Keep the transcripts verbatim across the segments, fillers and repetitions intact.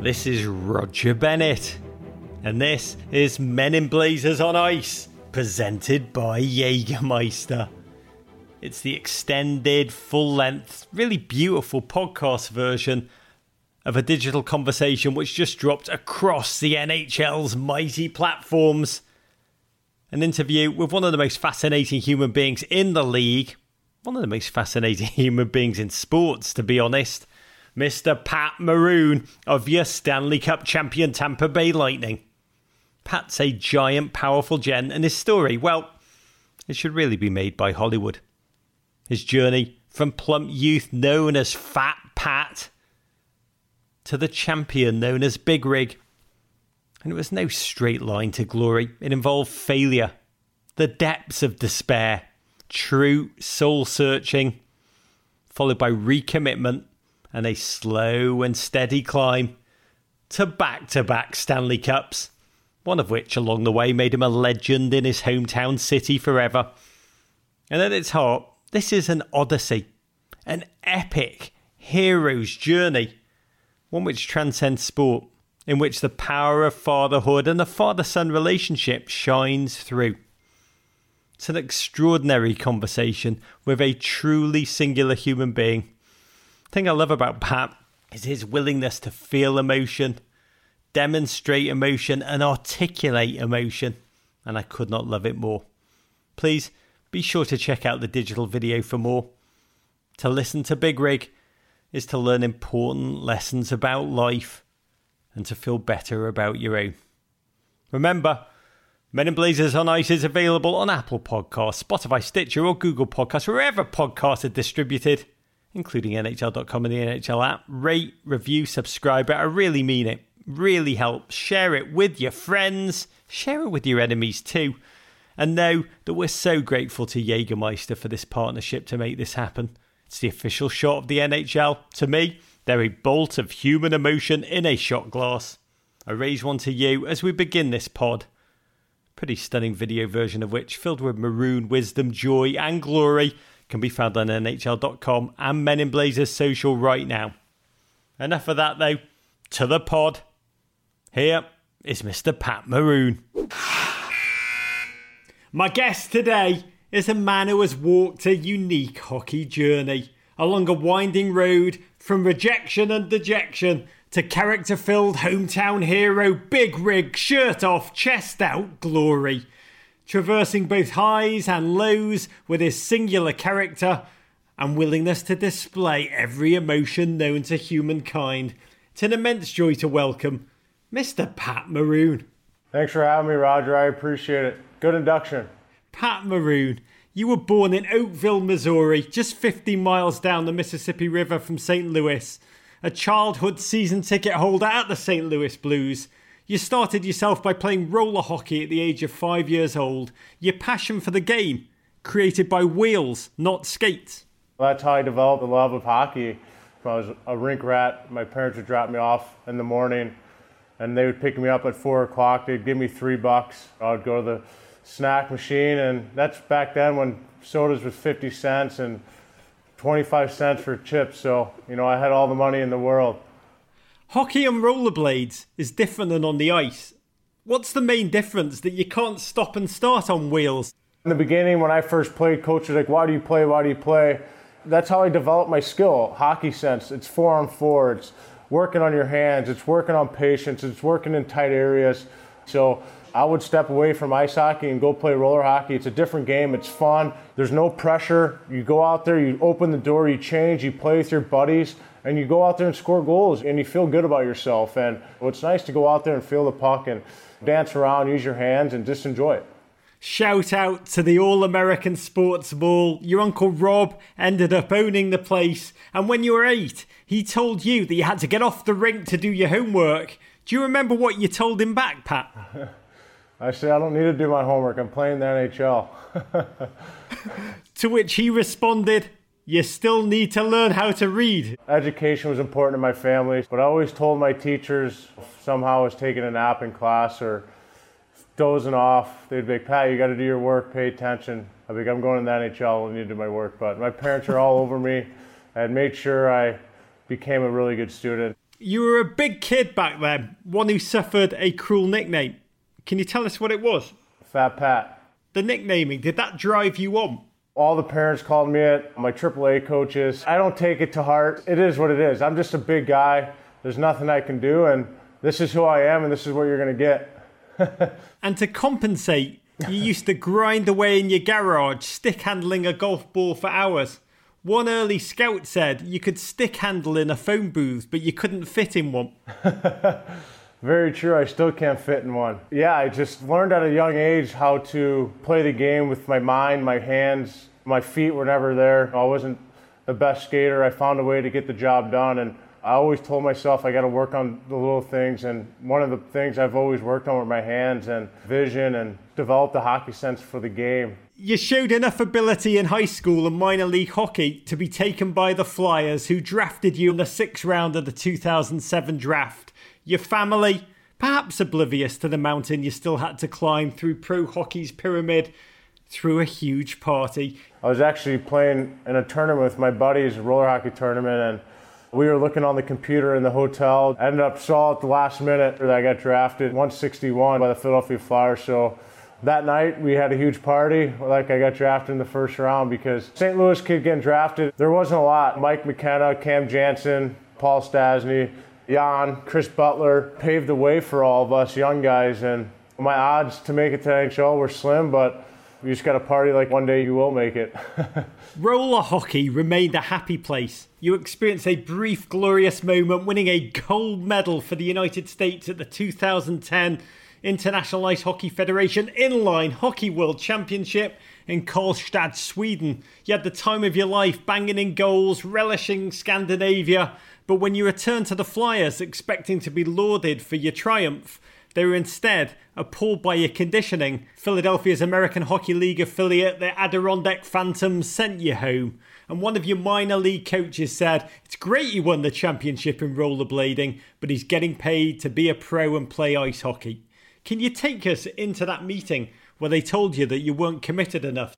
This is Roger Bennett, and this is Men in Blazers on Ice, presented by Jägermeister. It's the extended, full-length, really beautiful podcast version of a digital conversation which just dropped across the N H L's mighty platforms. An interview with one of the most fascinating human beings in the league, one of the most fascinating human beings in sports, to be honest, Mister Pat Maroon of your Stanley Cup champion Tampa Bay Lightning. Pat's a giant, powerful gent, and his story, well, it should really be made by Hollywood. His journey from plump youth known as Fat Pat to the champion known as Big Rig. And it was no straight line to glory. It involved failure, the depths of despair, true soul-searching, followed by recommitment and a slow and steady climb to back-to-back Stanley Cups, one of which along the way made him a legend in his hometown city forever. And at its heart, this is an odyssey, an epic hero's journey, one which transcends sport, in which the power of fatherhood and the father-son relationship shines through. It's an extraordinary conversation with a truly singular human being. The thing I love about Pat is his willingness to feel emotion, demonstrate emotion, and articulate emotion. And I could not love it more. Please be sure to check out the digital video for more. To listen to Big Rig is to learn important lessons about life and to feel better about your own. Remember, Men in Blazers on Ice is available on Apple Podcasts, Spotify, Stitcher, or Google Podcasts, wherever podcasts are distributed, including N H L dot com and the N H L app. Rate, review, subscribe. I really mean it. Really helps. Share it with your friends. Share it with your enemies too. And know that we're so grateful to Jägermeister for this partnership to make this happen. It's the official shot of the N H L. To me, they're a bolt of human emotion in a shot glass. I raise one to you as we begin this pod. Pretty stunning video version of which, filled with maroon wisdom, joy and glory, can be found on N H L dot com and Men in Blazers social right now. Enough of that though. To the pod. Here is Mister Pat Maroon. My guest today is a man who has walked a unique hockey journey along a winding road from rejection and dejection to character-filled hometown hero Big Rig, shirt off, chest out glory. Traversing both highs and lows with his singular character and willingness to display every emotion known to humankind. It's an immense joy to welcome Mister Pat Maroon. Thanks for having me, Roger. I appreciate it. Good induction. Pat Maroon, you were born in Oakville, Missouri, just fifty miles down the Mississippi River from Saint Louis. A childhood season ticket holder at the Saint Louis Blues. You started yourself by playing roller hockey at the age of five years old. Your passion for the game, created by wheels, not skates. That's how I developed the love of hockey. When I was a rink rat, my parents would drop me off in the morning and they would pick me up at four o'clock. They'd give me three bucks. I would go to the snack machine, and that's back then when sodas was fifty cents and twenty-five cents for chips. So, you know, I had all the money in the world. Hockey on rollerblades is different than on the ice. What's the main difference that you can't stop and start on wheels? In the beginning, when I first played, coach was like, why do you play, why do you play? That's how I developed my skill, hockey sense. It's four on four, it's working on your hands, it's working on patience, it's working in tight areas. So I would step away from ice hockey and go play roller hockey. It's a different game, it's fun, there's no pressure. You go out there, you open the door, you change, you play with your buddies, and you go out there and score goals, and you feel good about yourself. And it's nice to go out there and feel the puck and dance around, use your hands, and just enjoy it. Shout out to the All-American Sports Ball. Your Uncle Rob ended up owning the place, and when you were eight, he told you that you had to get off the rink to do your homework. Do you remember what you told him back, Pat? I said, I don't need to do my homework, I'm playing the N H L. To which he responded, you still need to learn how to read. Education was important in my family, but I always told my teachers if somehow I was taking a nap in class or dozing off, they'd be like, Pat, you got to do your work, pay attention. I'd be like, I'm going to the N H L, I need to do my work. But my parents are all over me and made sure I became a really good student. You were a big kid back then, one who suffered a cruel nickname. Can you tell us what it was? Fat Pat. The nicknaming, did that drive you on? All the parents called me it, my triple A coaches. I don't take it to heart. It is what it is. I'm just a big guy. There's nothing I can do, and this is who I am, and this is what you're going to get. And to compensate, you used to grind away in your garage, stick handling a golf ball for hours. One early scout said you could stick handle in a phone booth, but you couldn't fit in one. Very true. I still can't fit in one. Yeah, I just learned at a young age how to play the game with my mind, my hands. My feet were never there. I wasn't the best skater. I found a way to get the job done, and I always told myself I got to work on the little things, and one of the things I've always worked on were my hands and vision and developed the hockey sense for the game. You showed enough ability in high school and minor league hockey to be taken by the Flyers, who drafted you in the sixth round of the two thousand seven draft. Your family, perhaps oblivious to the mountain you still had to climb through pro hockey's pyramid, threw a huge party. I was actually playing in a tournament with my buddies, a roller hockey tournament, and we were looking on the computer in the hotel. I ended up saw at the last minute that I got drafted, one sixty-one by the Philadelphia Flyers. So that night we had a huge party, like I got drafted in the first round, because Saint Louis kid getting drafted, there wasn't a lot. Mike McKenna, Cam Jansen, Paul Stastny, Jan, Chris Butler paved the way for all of us young guys, and my odds to make it to the N H L were slim, but you just got to party like one day you will make it. Roller hockey remained a happy place. You experienced a brief, glorious moment winning a gold medal for the United States at the two thousand ten International Ice Hockey Federation Inline Hockey World Championship in Karlstad, Sweden. You had the time of your life, banging in goals, relishing Scandinavia. But when you returned to the Flyers expecting to be lauded for your triumph, they were instead appalled by your conditioning. Philadelphia's American Hockey League affiliate, the Adirondack Phantoms, sent you home. And one of your minor league coaches said, it's great you won the championship in rollerblading, but he's getting paid to be a pro and play ice hockey. Can you take us into that meeting where they told you that you weren't committed enough?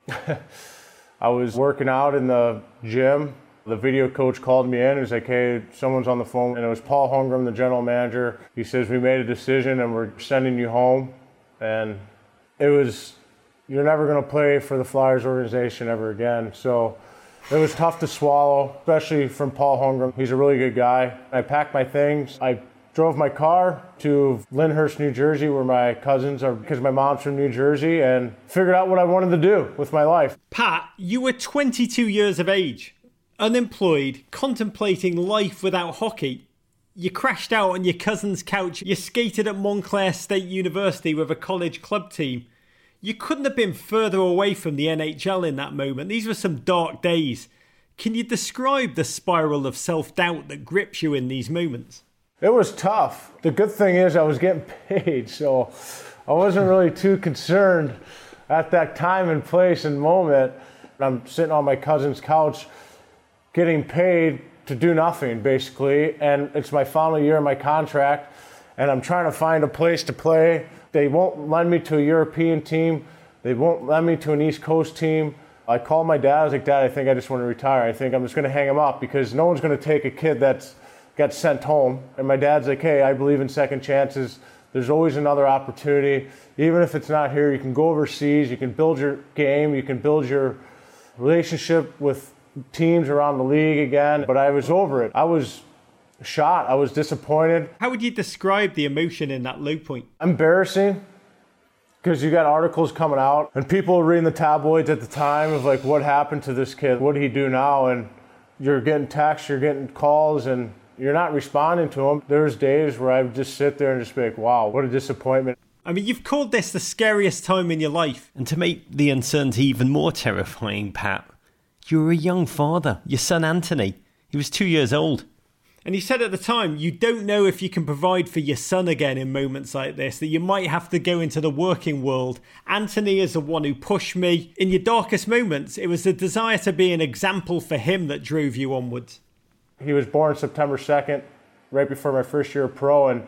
I was working out in the gym. The video coach called me in and was like, hey, someone's on the phone. And it was Paul Holmgren, the general manager. He says, we made a decision and we're sending you home. And it was, you're never going to play for the Flyers organization ever again. So it was tough to swallow, especially from Paul Holmgren. He's a really good guy. I packed my things. I drove my car to Lyndhurst, New Jersey, where my cousins are, because my mom's from New Jersey, and figured out what I wanted to do with my life. Pat, you were twenty-two years of age. Unemployed, contemplating life without hockey. You crashed out on your cousin's couch. You skated at Montclair State University with a college club team. You couldn't have been further away from the N H L in that moment. These were some dark days. Can you describe the spiral of self-doubt that grips you in these moments? It was tough. The good thing is I was getting paid, so I wasn't really too concerned at that time and place and moment. I'm sitting on my cousin's couch getting paid to do nothing, basically, and it's my final year of my contract, and I'm trying to find a place to play. They won't lend me to a European team. They won't lend me to an East Coast team. I called my dad. I was like, Dad, I think I just want to retire. I think I'm just going to hang him up because no one's going to take a kid that's got sent home. And my dad's like, hey, I believe in second chances. There's always another opportunity. Even if it's not here, you can go overseas. You can build your game. You can build your relationship with teams around the league again. But I was over it. I was shot. I was disappointed. How would you describe the emotion in that low point? Embarrassing, because you got articles coming out and people reading the tabloids at the time of like, what happened to this kid? What did he do now? And you're getting texts, you're getting calls, and you're not responding to them. There's days where I would just sit there and just be like, wow, what a disappointment. I mean, you've called this the scariest time in your life. And to make the uncertainty even more terrifying, Pat, you were a young father. Your son, Anthony, he was two years old. And you said at the time, you don't know if you can provide for your son again in moments like this, that you might have to go into the working world. Anthony is the one who pushed me. In your darkest moments, it was the desire to be an example for him that drove you onwards. He was born September second, right before my first year of pro, and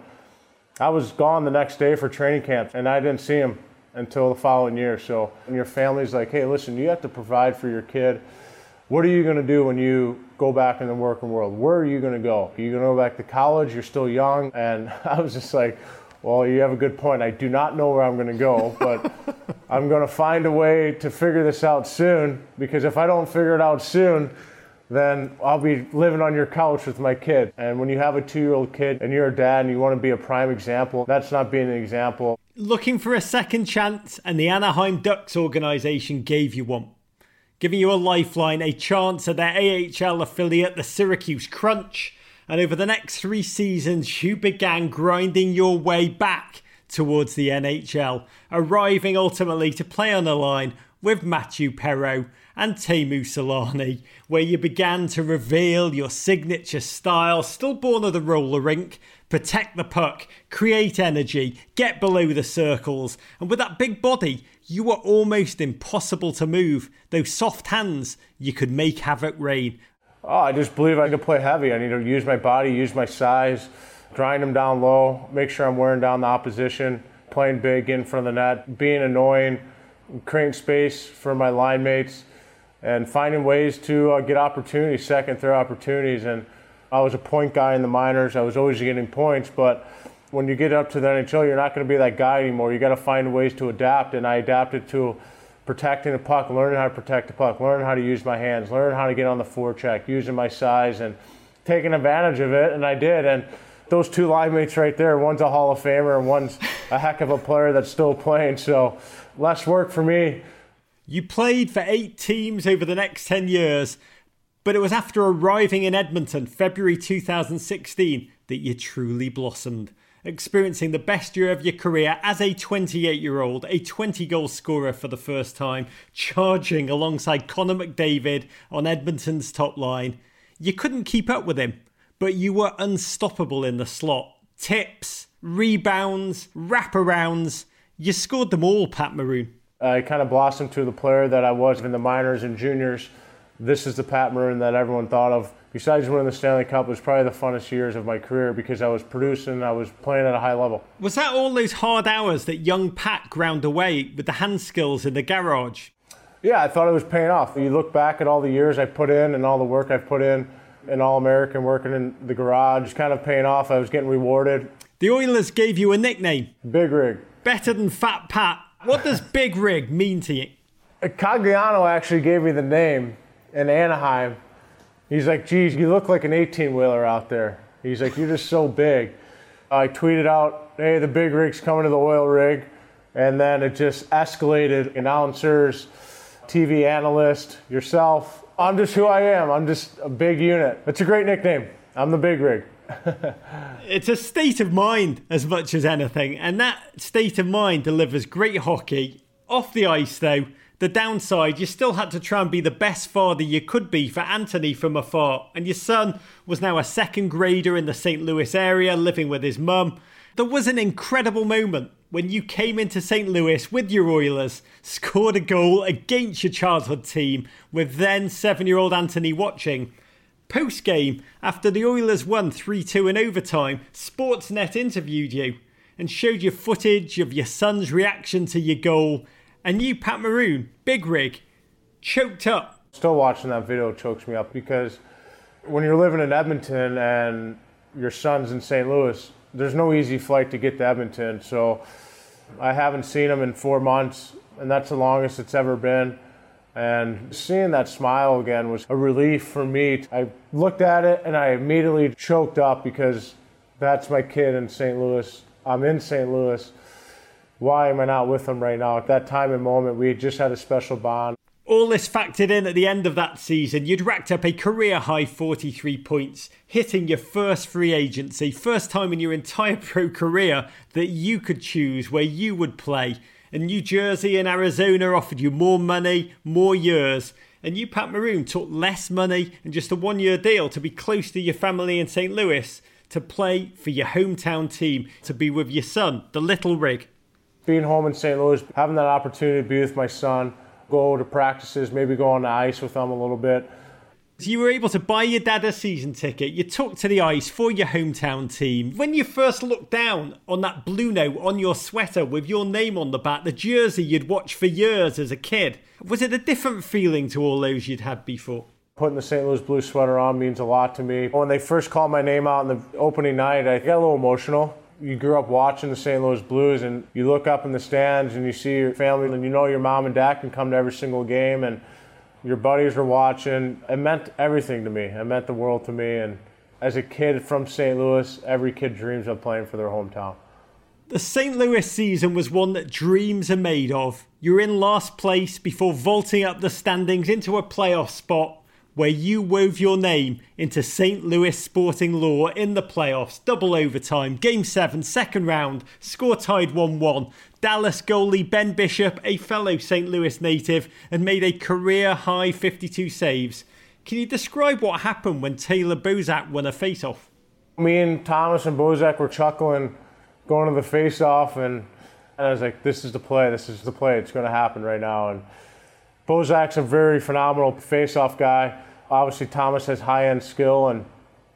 I was gone the next day for training camp, and I didn't see him until the following year. So when your family's like, hey, listen, you have to provide for your kid. What are you going to do when you go back in the working world? Where are you going to go? Are you going to go back to college? You're still young. And I was just like, well, you have a good point. I do not know where I'm going to go, but I'm going to find a way to figure this out soon, because if I don't figure it out soon, then I'll be living on your couch with my kid. And when you have a two-year-old kid and you're a dad and you want to be a prime example, that's not being an example. Looking for a second chance, and the Anaheim Ducks organization gave you one, giving you a lifeline, a chance at their A H L affiliate, the Syracuse Crunch. And over the next three seasons, you began grinding your way back towards the N H L, arriving ultimately to play on the line with Mathieu Perreault and Teemu Selanne, where you began to reveal your signature style, still born of the roller rink: protect the puck, create energy, get below the circles. And with that big body, you were almost impossible to move. Those soft hands, you could make havoc rain. Oh, I just believe I can play heavy. I need to use my body, use my size, grind them down low, make sure I'm wearing down the opposition, playing big in front of the net, being annoying, creating space for my line mates, and finding ways to uh, get opportunities, second, third opportunities. And I was a point guy in the minors. I was always getting points, but when you get up to the N H L, you're not going to be that guy anymore. You got to find ways to adapt, and I adapted to protecting the puck, learning how to protect the puck, learning how to use my hands, learning how to get on the forecheck, using my size and taking advantage of it, and I did. And those two line mates right there, one's a Hall of Famer and one's a heck of a player that's still playing, so less work for me. You played for eight teams over the next ten years, but it was after arriving in Edmonton, February two thousand sixteen, that you truly blossomed, experiencing the best year of your career as a twenty-eight-year-old, a twenty-goal scorer for the first time, charging alongside Connor McDavid on Edmonton's top line. You couldn't keep up with him, but you were unstoppable in the slot. Tips, rebounds, wraparounds, you scored them all, Pat Maroon. I kind of blossomed to the player that I was in the minors and juniors. This is the Pat Maroon that everyone thought of. Besides winning the Stanley Cup, it was probably the funnest years of my career because I was producing, I was playing at a high level. Was that all those hard hours that young Pat ground away with the hand skills in the garage? Yeah, I thought it was paying off. You look back at all the years I put in and all the work I've put in, in All-American, working in the garage, kind of paying off. I was getting rewarded. The Oilers gave you a nickname. Big Rig. Better than Fat Pat. What does Big Rig mean to you? Cogliano actually gave me the name in Anaheim. He's like, geez, you look like an eighteen-wheeler out there. He's like, you're just so big. I tweeted out, hey, the Big Rig's coming to the oil rig. And then it just escalated. Announcers, T V analyst, yourself. I'm just who I am. I'm just a big unit. It's a great nickname. I'm the Big Rig. It's a state of mind as much as anything. And that state of mind delivers great hockey. Off the ice, though, the downside, you still had to try and be the best father you could be for Anthony from afar. And your son was now a second grader in the Saint Louis area, living with his mum. There was an incredible moment when you came into Saint Louis with your Oilers, scored a goal against your childhood team, with then seven-year-old Anthony watching. Post-game, after the Oilers won three two in overtime, Sportsnet interviewed you and showed you footage of your son's reaction to your goal. And you, Pat Maroon, Big Rig, choked up. Still watching that video chokes me up because when you're living in Edmonton and your son's in Saint Louis, there's no easy flight to get to Edmonton. So I haven't seen him in four months, and that's the longest it's ever been. And seeing that smile again was a relief for me. I looked at it and I immediately choked up because that's my kid in Saint Louis. I'm in Saint Louis. Why am I not with him right now? At that time and moment, we had just had a special bond. All this factored in at the end of that season, you'd racked up a career-high forty-three points, hitting your first free agency, first time in your entire pro career that you could choose where you would play. And New Jersey and Arizona offered you more money, more years. And you, Pat Maroon, took less money and just a one-year deal to be close to your family in Saint Louis, to play for your hometown team, to be with your son, the Little Rig. Being home in Saint Louis, having that opportunity to be with my son, go to practices, maybe go on the ice with them a little bit. So you were able to buy your dad a season ticket. You took to the ice for your hometown team. When you first looked down on that blue note on your sweater with your name on the back, the jersey you'd watched for years as a kid, was it a different feeling to all those you'd had before? Putting the Saint Louis Blues sweater on means a lot to me. When they first called my name out on the opening night, I got a little emotional. You grew up watching the Saint Louis Blues, and you look up in the stands and you see your family, and you know your mom and dad can come to every single game, and your buddies were watching. It meant everything to me. It meant the world to me. And as a kid from Saint Louis, every kid dreams of playing for their hometown. The Saint Louis season was one that dreams are made of. You're in last place before vaulting up the standings into a playoff spot, where you wove your name into Saint Louis sporting lore in the playoffs. Double overtime, Game seven, second round, score tied one one. Dallas goalie Ben Bishop, a fellow Saint Louis native, had made a career-high fifty-two saves. Can you describe what happened when Taylor Bozak won a face-off? Me and Thomas and Bozak were chuckling, going to the face-off, and, and I was like, this is the play, this is the play, it's going to happen right now. And Bozak's a very phenomenal face-off guy. Obviously, Thomas has high-end skill, and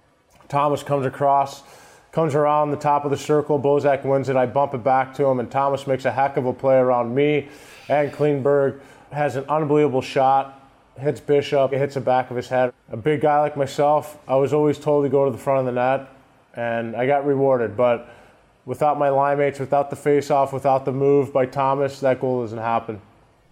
Thomas comes across, comes around the top of the circle. Bozak wins it. I bump it back to him, and Thomas makes a heck of a play around me. And Klingberg has an unbelievable shot, hits Bishop, it hits the back of his head. A big guy like myself, I was always told to go to the front of the net, and I got rewarded. But without my line mates, without the face-off, without the move by Thomas, that goal doesn't happen.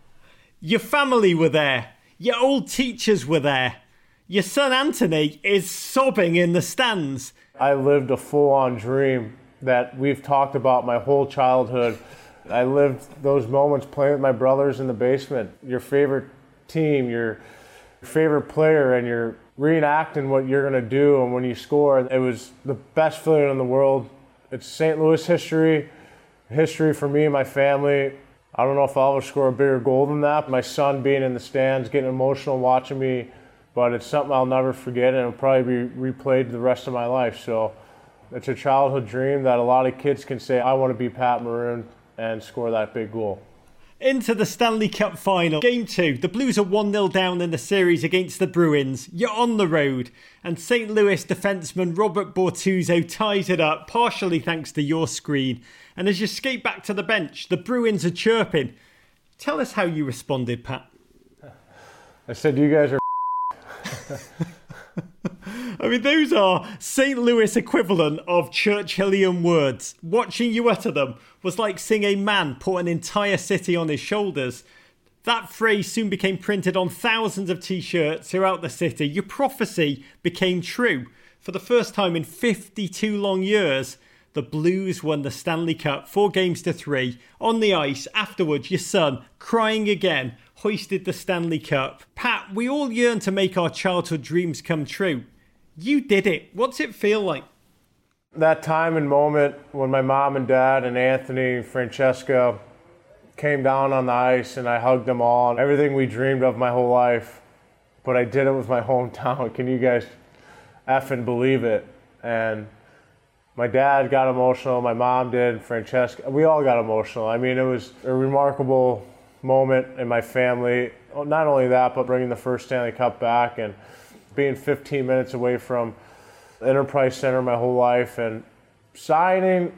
Your family were there. Your old teachers were there. Your son Anthony is sobbing in the stands. I lived a full-on dream that we've talked about my whole childhood. I lived those moments playing with my brothers in the basement. Your favorite team, your favorite player, and you're reenacting what you're going to do, and when you score, it was the best feeling in the world. It's Saint Louis history, history for me and my family. I don't know if I'll ever score a bigger goal than that. My son being in the stands, getting emotional watching me, but it's something I'll never forget, and it'll probably be replayed the rest of my life. So it's a childhood dream that a lot of kids can say, I want to be Pat Maroon and score that big goal. Into the Stanley Cup final. Game two. The Blues are one nil down in the series against the Bruins. You're on the road. And Saint Louis defenseman Robert Bortuzzo ties it up, partially thanks to your screen. And as you skate back to the bench, the Bruins are chirping. Tell us how you responded, Pat. I said, you guys are I mean, those are Saint Louis equivalent of Churchillian words. Watching you utter them was like seeing a man put an entire city on his shoulders. That phrase soon became printed on thousands of t-shirts throughout the city. Your prophecy became true. For the first time in fifty-two long years, the Blues won the Stanley Cup, four games to three. On the ice, afterwards, your son, crying again, hoisted the Stanley Cup. Pat, we all yearn to make our childhood dreams come true. You did it. What's it feel like? That time and moment when my mom and dad and Anthony and Francesca came down on the ice and I hugged them all. Everything we dreamed of my whole life, but I did it with my hometown. Can you guys effing believe it? And my dad got emotional, my mom did, Francesca. We all got emotional. I mean, it was a remarkable moment in my family. Not only that, but bringing the first Stanley Cup back and being fifteen minutes away from Enterprise Center my whole life and signing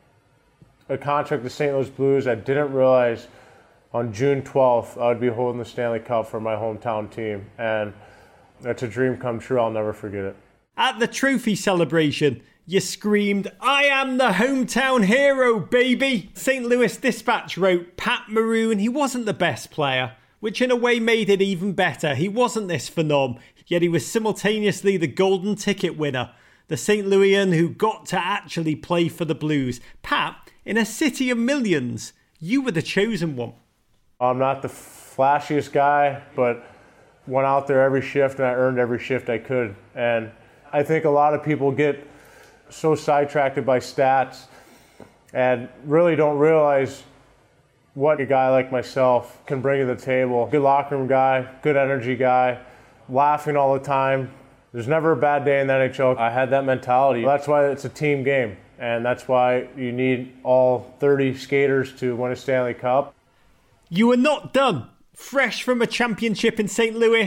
a contract with the Saint Louis Blues. I didn't realize on June twelfth I would be holding the Stanley Cup for my hometown team. And it's a dream come true. I'll never forget it. At the trophy celebration, you screamed, I am the hometown hero, baby! Saint Louis Dispatch wrote, Pat Maroon, he wasn't the best player, which in a way made it even better. He wasn't this phenom, yet he was simultaneously the golden ticket winner, the Saint Louisan who got to actually play for the Blues. Pat, in a city of millions, you were the chosen one. I'm not the flashiest guy, but went out there every shift and I earned every shift I could. And I think a lot of people get so sidetracked by stats and really don't realize what a guy like myself can bring to the table. Good locker room guy, good energy guy, laughing all the time. There's never a bad day in the N H L. I had that mentality. That's why it's a team game, and that's why you need all thirty skaters to win a Stanley Cup. You were not done. Fresh from a championship in Saint Louis,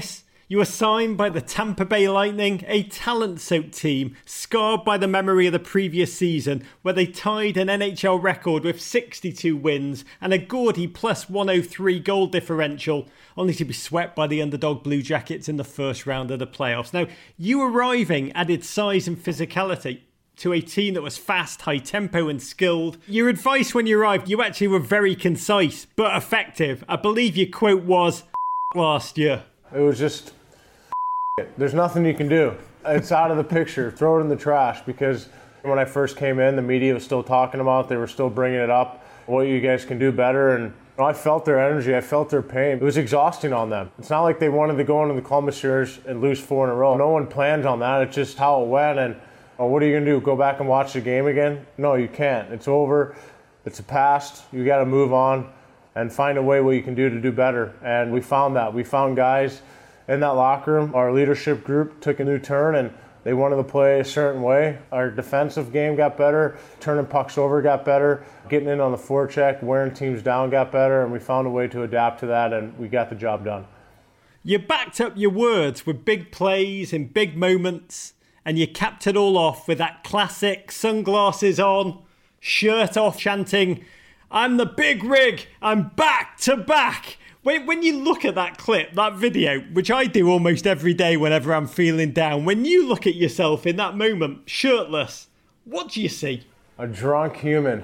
You were signed by the Tampa Bay Lightning, a talent-soaked team scarred by the memory of the previous season where they tied an N H L record with sixty-two wins and a gaudy plus one oh three goal differential, only to be swept by the underdog Blue Jackets in the first round of the playoffs. Now, you arriving added size and physicality to a team that was fast, high-tempo and skilled. Your advice when you arrived, you actually were very concise but effective. I believe your quote was, last year. It was just, there's nothing you can do. It's out of the picture. Throw it in the trash, because when I first came in, the media was still talking about it. They were still bringing it up, what you guys can do better. And you know, I felt their energy. I felt their pain. It was exhausting on them. It's not like they wanted to go into the Columbus Series and lose four in a row. No one planned on that. It's just how it went. And oh, what are you going to do, go back and watch the game again? No, you can't. It's over. It's a past. You got to move on and find a way what you can do to do better. And we found that. We found guys in that locker room. Our leadership group took a new turn, and they wanted to play a certain way. Our defensive game got better. Turning pucks over got better. Getting in on the forecheck, wearing teams down got better, and we found a way to adapt to that, and we got the job done. You backed up your words with big plays in big moments, and you capped it all off with that classic sunglasses on, shirt off chanting, "I'm the big rig, I'm back to back." When, when you look at that clip, that video, which I do almost every day whenever I'm feeling down, when you look at yourself in that moment, shirtless, what do you see? A drunk human.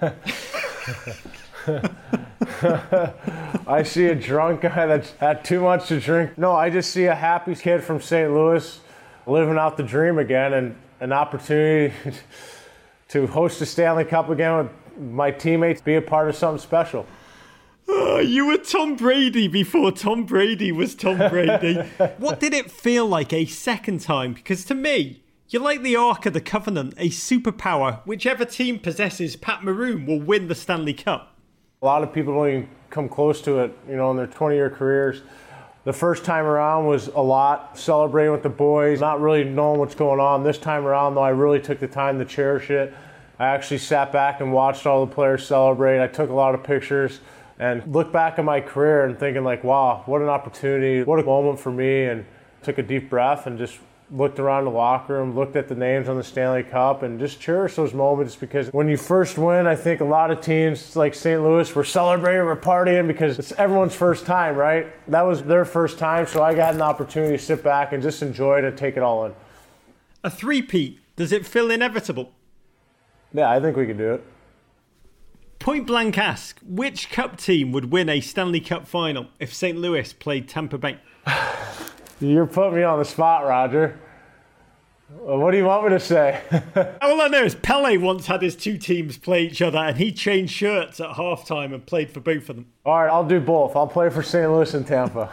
I see a drunk guy that's had too much to drink. No, I just see a happy kid from Saint Louis living out the dream again, and an opportunity to host a Stanley Cup again with my teammates, be a part of something special. Oh, you were Tom Brady before Tom Brady was Tom Brady. What did it feel like a second time? Because to me, you're like the Ark of the Covenant, a superpower. Whichever team possesses Pat Maroon will win the Stanley Cup. A lot of people don't even come close to it, you know, in their twenty-year careers. The first time around was a lot, celebrating with the boys, not really knowing what's going on. This time around, though, I really took the time to cherish it. I actually sat back and watched all the players celebrate. I took a lot of pictures and looked back at my career and thinking like, wow, what an opportunity, what a moment for me, and took a deep breath and just looked around the locker room, looked at the names on the Stanley Cup, and just cherished those moments, because when you first win, I think a lot of teams like Saint Louis were celebrating, we're partying, because it's everyone's first time, right? That was their first time, so I got an opportunity to sit back and just enjoy it and take it all in. A three-peat, does it feel inevitable? Yeah, I think we can do it. Point blank ask, which cup team would win a Stanley Cup final if Saint Louis played Tampa Bay? You're putting me on the spot, Roger. What do you want me to say? All I know is Pele once had his two teams play each other, and he changed shirts at halftime and played for both of them. All right, I'll do both. I'll play for Saint Louis and Tampa.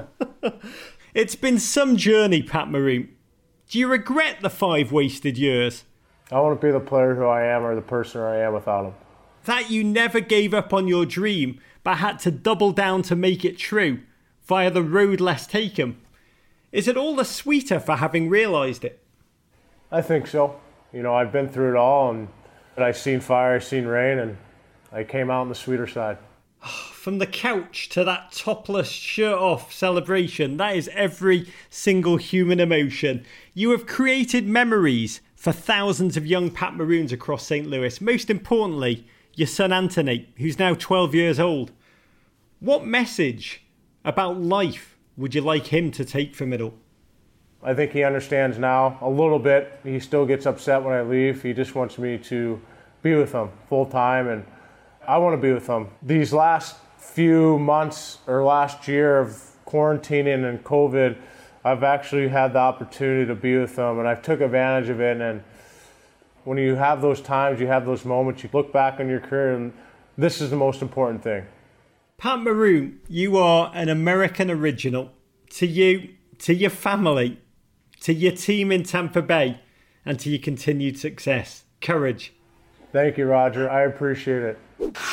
It's been some journey, Pat Maroon. Do you regret the five wasted years? I want to be the player who I am, or the person who I am without him. That you never gave up on your dream, but had to double down to make it true, via the road less taken. Is it all the sweeter for having realised it? I think so. You know, I've been through it all, and I've seen fire, I've seen rain, and I came out on the sweeter side. From the couch to that topless, shirt-off celebration, that is every single human emotion. You have created memories for thousands of young Pat Maroons across Saint Louis. Most importantly, your son Anthony, who's now twelve years old. What message about life would you like him to take from it all? I think he understands now a little bit. He still gets upset when I leave. He just wants me to be with him full time, and I want to be with him. These last few months or last year of quarantining and COVID, I've actually had the opportunity to be with him, and I've took advantage of it. And when you have those times, you have those moments, you look back on your career, and this is the most important thing. Pat Maroon, you are an American original. To you, to your family, to your team in Tampa Bay, and to your continued success. Courage. Thank you, Roger. I appreciate it.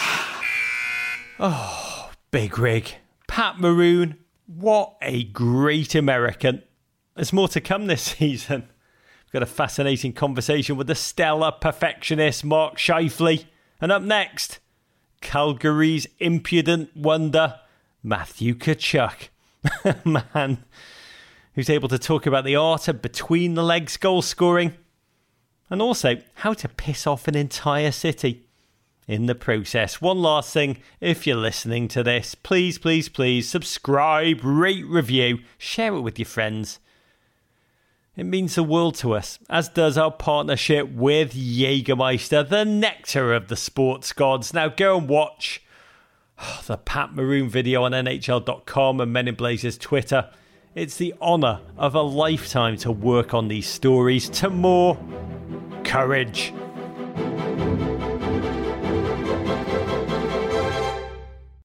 Oh, big rig. Pat Maroon, what a great American. There's more to come this season. We've got a fascinating conversation with the stellar perfectionist Mark Scheifele. And up next, Calgary's impudent wonder, Matthew Tkachuk. Man, who's able to talk about the art of between the legs goal scoring, and also how to piss off an entire city in the process. One last thing, if you're listening to this, please, please, please subscribe, rate, review, share it with your friends. It means the world to us, as does our partnership with Jägermeister, the nectar of the sports gods. Now go and watch the Pat Maroon video on N H L dot com and Men in Blazers Twitter. It's the honour of a lifetime to work on these stories. To more courage.